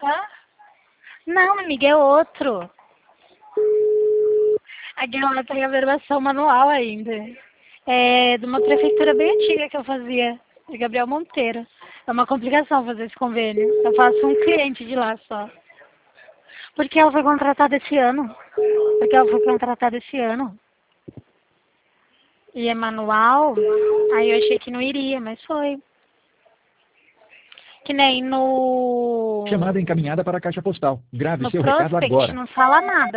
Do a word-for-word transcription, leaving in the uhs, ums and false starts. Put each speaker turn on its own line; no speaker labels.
Hã? Não, amiga, é outro. Aquela tem a versão manual ainda. É de uma prefeitura bem antiga que eu fazia, de Gabriel Monteiro. É uma complicação fazer esse convênio. Eu faço um cliente de lá só. Porque ela foi contratada esse ano. Porque ela foi contratada esse ano. E é manual, aí eu achei que não iria, mas foi. Que nem no...
Chamada encaminhada para a caixa postal. Grave
No
seu recado
prospect
agora.
não fala nada.